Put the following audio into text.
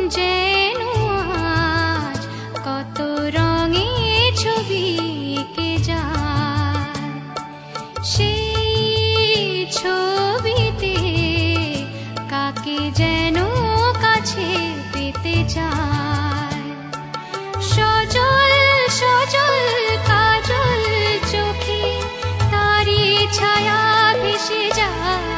যেন আজ কত রঙে ছবি এঁকে যায়, সেই ছবিতে কাকে যেন কাছে পেতে চায়। সজল সজল কাজল চোখে তারি ছায়া ভেসে যায়,